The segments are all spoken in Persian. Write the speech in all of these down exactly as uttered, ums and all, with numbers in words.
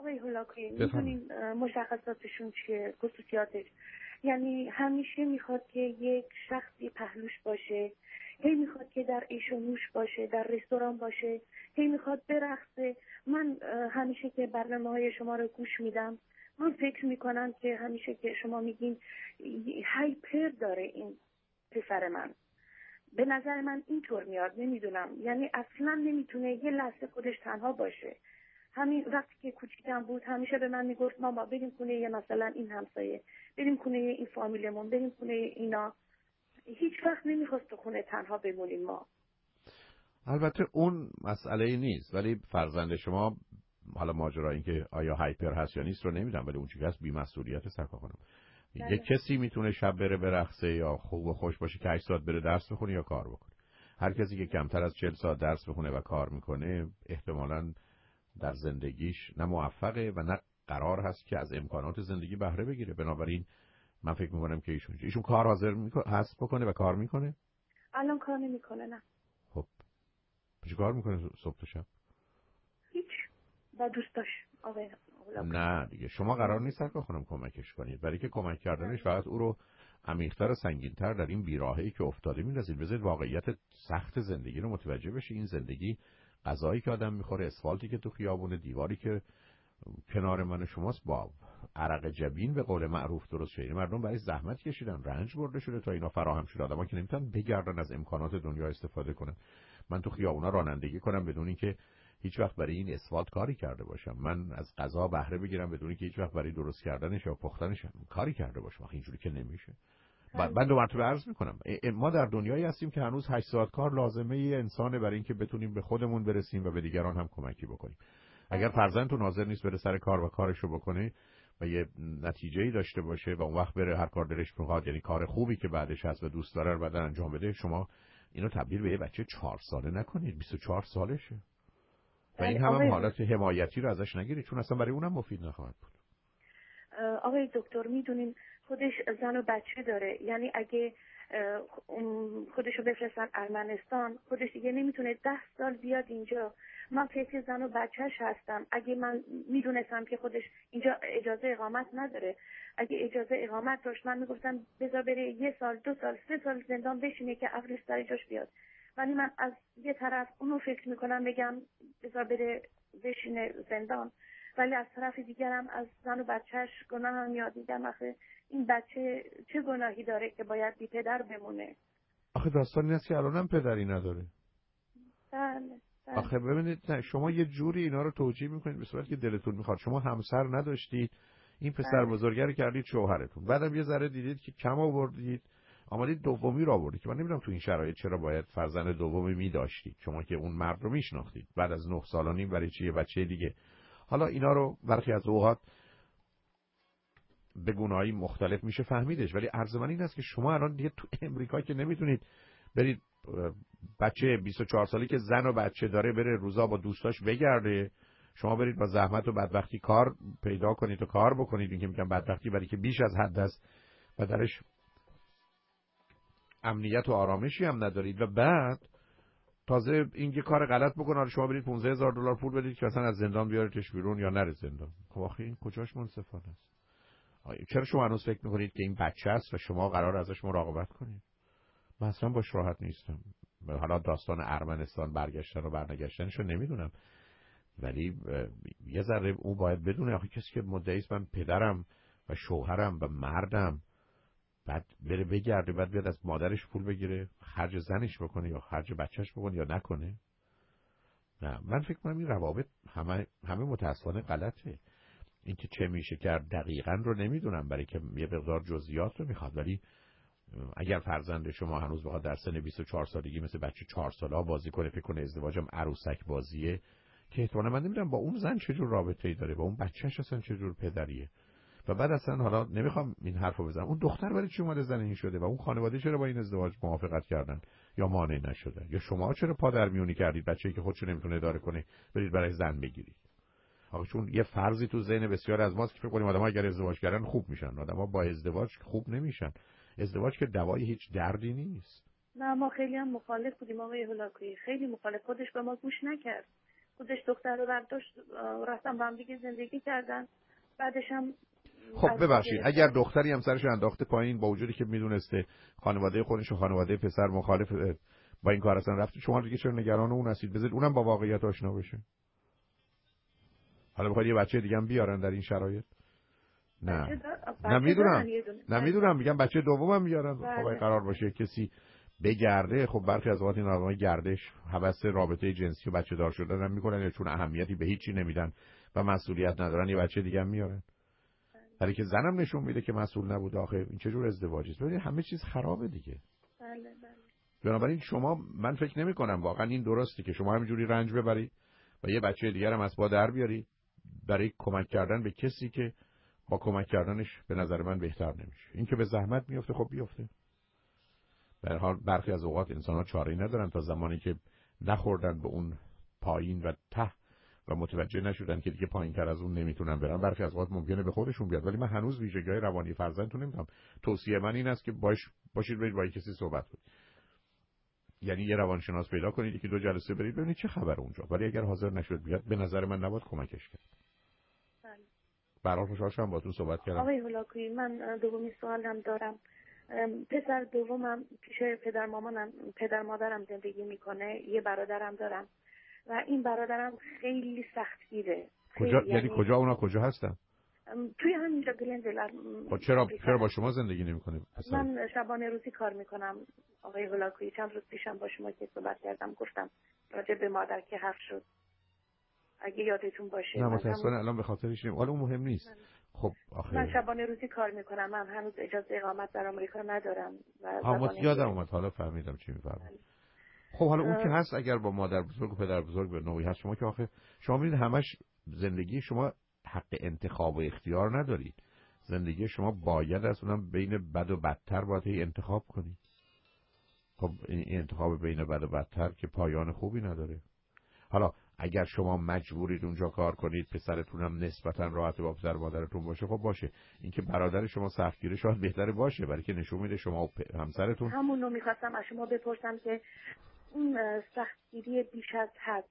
آقای هولاکویی میدونین مشخصاتشون چیه، خصوصیاتش؟ یعنی همیشه میخواد که یک شخصی پهلوش باشه، هی میخواد که در عیش و نوش باشه، در رستوران باشه، هی میخواد برقصه. من همیشه که برنامه های شما رو گوش میدم، من فکر میکنم که همیشه که شما میگین هایپر داره این پسر من. به نظر من اینطور میاد، نمیدونم، یعنی اصلا نمیتونه یه لحظه خودش تنها باشه. همین وقتی که کوچیکم بود همیشه به من میگفت ماما بریم خونه یه مثلا این همسایه، بریم خونه این فامیلمون، بریم خونه اینا. هیچ وقت نمیخواست تو خونه تنها بمونیم ما. البته اون مسئله نیست، ولی فرزند شما، حالا ماجرا این که آیا هایپر هست یا نیست رو نمیدونم، ولی اون چیزی هست بی‌مسئولیت سرکار خانم. یه کسی میتونه شب بره برقصه یا خوب و خوش باشه که هشت ساعت بره درس بخونه یا کار بکنه. هر کسی که کمتر از چهل ساعت درس بخونه و کار میکنه احتمالاً در زندگیش نه موفقه و نه قرار هست که از امکانات زندگی بهره بگیره. بنابراین من فکر میکنم که ایشون ایشون کار حاضر میکنه، هست بکنه و کار میکنه. الان کار نمیکنه. نه. خب چی کار میکنه صبح تا شب؟ هیچ. با دوستاش. آقای نه دیگه شما قرار نیست سرکار خانم کمکش کنید، برای که کمک کردنش فقط او رو عمیق‌تر و سنگین‌تر در این بیراهه‌ای که افتاده می‌ندازید. بذارید واقعیت سخت زندگی رو متوجه بشی. این زندگی غذایی که آدم می‌خوره، اسفالتی که تو خیابونه، دیواری که کنار من و شماست، با عرق جبین به قول معروف درست شده. مردم برای زحمت کشیدن، رنج برده شده تا اینا فراهم شده. آدم‌ها که نمی‌تونن بگردن از امکانات دنیا استفاده کنن. من تو خیابونا رانندگی کنم بدون اینکه هیچ وقت برای این اسفالت کاری کرده باشم، من از غذا بهره بگیرم بدون اینکه هیچ وقت برای درست کردنش یا پختنش کاری کرده باشم. اینجوری که نمیشه. بعد من دو مرتبه عرض میکنم ما در دنیایی هستیم که هنوز هشت ساعت کار لازمه ای انسانه برای اینکه بتونیم به خودمون برسیم و به دیگران هم کمکی بکنیم. اگر فرزندتون حاضر نیست بره سر کار و کارشو بکنه و یه نتیجه‌ای داشته باشه و اون وقت بره هر کار دلش بخواد، یعنی کار خوبی که بعدش هست و دوست داره رو بعد انجام بده، شما اینو تبدیل به یه بچه چهار ساله نکنید. بیست و چهار سالشه و این هم, هم حالت حمایتی رو ازش نگیرید، چون اصلا برای اونم مفید نخواهد بود. آقای دکتر میدونین خودش زن و بچه داره، یعنی اگه خودشو بفرستن ارمنستان خودش دیگه نمیتونه ده سال بیاد اینجا. من فکر زن و بچهش هستم. اگه من میدونستم که خودش اینجا اجازه اقامت نداره، اگه اجازه اقامت داشت من میگفتم بذار بره یه سال دو سال سه سال زندان بشینه که عقلش سر جاش بیاد. ولی من از یه طرف اونو فکر میکنم بگم بذار بره بشینه زندان، ولی از طرف دیگرم از زن و بچهش گناه هم یاد میگم آخه این بچه چه گناهی داره که باید بی پدر بمونه؟ آخه داستان این است که الانم پدری نداره. بله. بله. آخه ببینید نه، شما یه جوری اینا رو توجیه میکنید به صورتی که دلتون میخواد. شما همسر نداشتید، این پسر بزرگه رو کردید شوهرتون، بعدم یه ذره دیدید که کم آوردید آمدید دومی رو آوردید که من نمیدونم تو این شرایط چرا باید فرزند دومی میداشتید، شما که اون مرد رو میشناختید. بعد از نه سال و نیم برای چی یه بچه دیگه؟ حالا اینا رو برخی از اوقات به گونه‌های مختلف میشه فهمیدش، ولی عرض من این است که شما الان دیگه تو امریکا که نمیتونید برید بچه بیست و چهار سالی که زن و بچه داره بره روزا با دوستاش بگرده، شما برید با زحمت و بدبختی کار پیدا کنید و کار بکنید. این که میگم بدبختی برای که بیش از حد است و درش امنیت و آرامشی هم ندارید و بعد تازه این یه کار غلط بکنه شما برید پانزده هزار دلار پول بدید که اصلا از زندان بیاریدش بیرون یا نره زندان. خب آخه این کجاش منصفانه است؟ چرا شما هنوز فکر میکنید که این بچه است و شما قرار ازش مراقبت کنید؟ من اصلا باش راحت نیستم. حالا داستان ارمنستان برگشتن و برنگشتنش رو نمیدونم، ولی یه ذره او باید بدونه آخه کسی که مدعی است من پدرم و شوهرم و مردم، بعد بره بگرده بعد بیاد از مادرش پول بگیره خرج زنش بکنه یا خرج بچهش بکنه یا نکنه. نه من فکر کنم این روابط همه همه متاسفانه غلطه. اینکه چه میشه کرد دقیقاً رو نمیدونم، برای که یه مقدار جزئیات رو میخواد، ولی اگر فرزند شما هنوز بخواد در سن بیست و چهار سالگی مثل بچه چهار ساله بازی کنه، فکر کنه ازدواجم عروسک بازیه، که احتمالاً من نمیدونم با اون زن چه جور رابطه‌ای داره، با اون بچه‌ش اصلا چه جور پدریه. و بعد اصلا حالا نمیخوام این حرفو بزنم، اون دختر برای چی اومده زن این شده و اون خانواده چرا با این ازدواج موافقت کردن یا مانع نشدن، یا شما چرا پادرمیونی کردید بچه‌ای که خودشو نمیتونه اداره کنه برید برای زن بگیرید؟ آخه چون یه فرضی تو ذهن بسیار از ماست که فکر کنیم آدم‌ها اگر ازدواج کردن خوب میشن. آدم‌ها با ازدواج خوب نمیشن. ازدواج که دوای هیچ دردی نیست. نه ما خیلی هم مخالف بودیم آقای هولاکویی، خیلی مخالف. خودش به ما گوش نکرد. خودش دختر رو برداشت رفتن با هم دیگه زندگی کردن. بعدش هم خب ببخشید اگر دختری هم سرش انداخته پایین با وجودی که میدونسته خانواده خودش و خانواده پسر مخالف با این کار اصلا رفته، شما دیگه چرا نگران اون هستید؟ بذارید اونم با واقعیت آشنا بشه. حالا بخواید یه بچه دیگه هم بیارن در این شرایط؟ نه نمیدونم نمیدونم میگم بچه دومم بیارن. خب اگه قرار باشه کسی بگرده، خب برخی از اوقات این آدمای گردش هوس رابطه جنسی و بچه دار شدن هم میکنن، چون اهمیتی به هیچی نمیدن و مسئولیت ندارن یه بچه دیگه هم میارن. ولی که زنم نشون میده که مسئول نبوده. آخه این چه جور ازدواجی است؟ ببینید همه چیز خرابه دیگه. بله بله. بنابراین شما، من فکر نمی کنم واقعا این درسته که شما همینجوری رنج ببرید و یه بچه دیگر هم از پا در بیاری برای کمک کردن به کسی که با کمک کردنش به نظر من بهتر نمیشه. این که به زحمت میفته خب بیفته. به هر حال برخی از اوقات انسان‌ها چاره‌ای ندارن تا زمانی که نخوردن به اون پایین و ته و متوجه نشدن که دیگه پایین‌تر از اون نمیتونن برن. برخی از اوقات ممکنه به خودشون بیاد، ولی من هنوز ویژگی‌های روانی فرزندتون نمیدونم. توصیه من این است که باش باشید برید با کسی صحبت کنید. یعنی یه روانشناس پیدا کنید که دو جلسه برید ببینید چه خبر اونجا. ولی اگر حاضر نشد بیاد، به نظر من نباید کمکش کرد. بله. برای خوشحال شدم باهاتون صحبت کردم. آقای هولاکویی، من دومی سوالم دارم. پسر دومم پیش پدر مامانم پدر مادرم زندگی میکنه. یه برادرم دارم و این برادرم خیلی سختگیره. کجا یعنی, یعنی کجا اونا کجا هستن؟ توی همینجا گلندل. خب چرا چرا با شما زندگی نمیکنه؟ من شبانه روزی کار میکنم آقای هولاکویی. چند روز پیشم با شما که صحبت کردم گفتم راجع به مادر که حرف شد، اگه یادتون باشه. نه متاسفانه الان به خاطرش نیم. حالا اون مهم نیست. من. خب آخه من شبانه روزی کار میکنم. من هنوز اجازه اقامت در آمریکا ندارم و زبان یادم اومد. حالا فهمیدم چی میفرمایید. خب حالا اون که هست، اگر با مادر بزرگ و پدر بزرگ به نوعی هست، شما که آخه شما میدید همش زندگی شما حق انتخاب و اختیار ندارید. زندگی شما باید از اونم بین بد و بدتر باید انتخاب کنید. خب این انتخاب بین بد و بدتر که پایان خوبی نداره. حالا اگر شما مجبورید اونجا کار کنید، پسرتون هم نسبتا راحت با پدر مادرتون باشه، خب باشه. اینکه برادر شما سختگیره شاید بهتره باشه، برای که نشون میده شما و همسرتون. همون رو میخواستم از شما بپرسم که اون سختگیری بیش از حد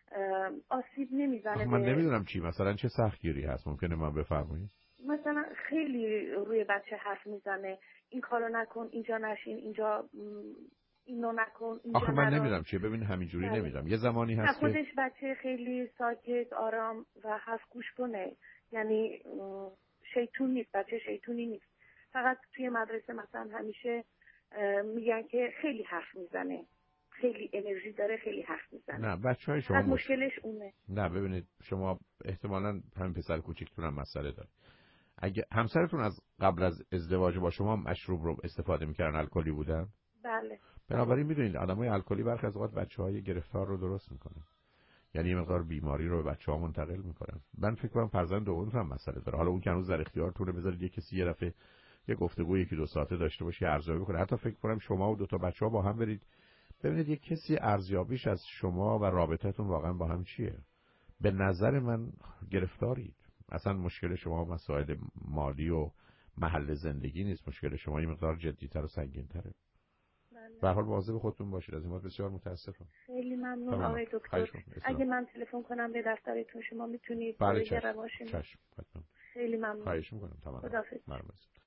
آسیب نمیزنه؟ من نمیدونم چی مثلا چه سختگیری هست، ممکنه من بفرمایید؟ مثلا خیلی روی بچه حرف میزنه، این کارو نکن، اینجا نشین، اینجا اینو نکن، اینجا آخه من نمیدونم چیه. ببین همینجوری بله. نمیدونم. یه زمانی هست که خودش بچه خیلی ساکت آرام و حرف گوش کنه، یعنی شیطون نیست، بچه شیطونی نیست. فقط توی مدرسه مثلا همیشه میگن که خیلی حرف میزنه، خیلی انرژی داره، خیلی حرف میزنه. نه بچهای شما مش... مشکلش اونه. نه ببینید شما احتمالاً همین پسر کوچیکتون هم مسئله داره. اگه همسرتون از قبل از ازدواج با شما مشروب رو استفاده میکردن، الکلی بودن؟ بله. بنابراین میدونید آدمای الکلی برخی از اوقات بچهای گرفتار رو درست میکنن، یعنی یه مقدار بیماری رو به بچه‌ها منتقل میکنن. من فکر کنم فرزند دومتون هم مسئله داره. حالا اون که هنوز در اختیارتونه، بذارید یه کسی یه دفعه یه گفتگو یکی دو ساعته داشته باشه، ارزیابی بکنه. حتی فکر کنم شما و دو تا بچه‌ها با هم برید ببینید یه کسی ارزیابیش از شما و رابطتون واقعا با هم چیه. به نظر من گرفتارید. اصلا مشکل شما مسائل مالی و محل زندگی نیست، مشکل شما یه مقدار جدی‌تر و سنگین‌تره. به هر حال مواظب خودتون باشید. از این بابت بسیار متاسفم. خیلی ممنون آقای دکتر. اگه من تلفن کنم به دفترتون شما میتونید؟ بله چشم. چشم. خیلی ممنون. خواهش می‌کنم. تمام. خداحافظ.